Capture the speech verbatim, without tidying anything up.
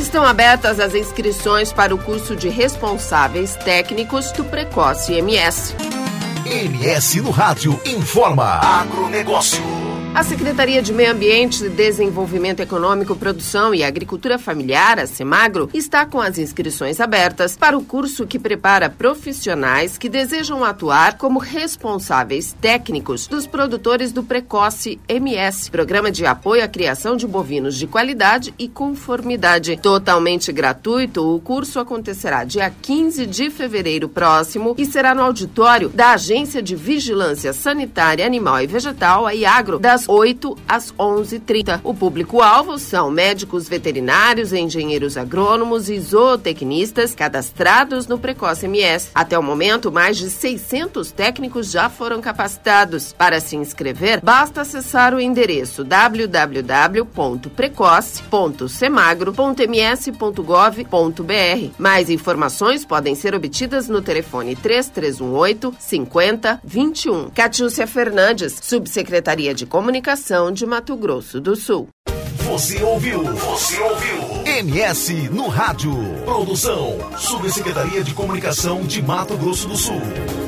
Estão abertas as inscrições para o curso de Responsáveis Técnicos do Precoce M S. M S no Rádio informa. Agronegócio. A Secretaria de Meio Ambiente, Desenvolvimento Econômico, Produção e Agricultura Familiar, a Semagro, está com as inscrições abertas para o curso que prepara profissionais que desejam atuar como responsáveis técnicos dos produtores do Precoce M S, Programa de Apoio à Criação de Bovinos de Qualidade e Conformidade. Totalmente gratuito, o curso acontecerá dia quinze de fevereiro próximo e será no auditório da Agência de Vigilância Sanitária Animal e Vegetal, a IAGRO, das oito às onze e trinta. O público-alvo são médicos veterinários, engenheiros agrônomos e zootecnistas cadastrados no Precoce M S. Até o momento, mais de seiscentos técnicos já foram capacitados. Para se inscrever, basta acessar o endereço w w w ponto precoce ponto semagro ponto m s ponto gov ponto b r. Mais informações podem ser obtidas no telefone três três um oito, cinquenta, vinte e um. Catiúcia Fernandes, Subsecretaria de Comunicação de Mato Grosso do Sul. Você ouviu? Você ouviu? M S no Rádio. Produção, Subsecretaria de Comunicação de Mato Grosso do Sul.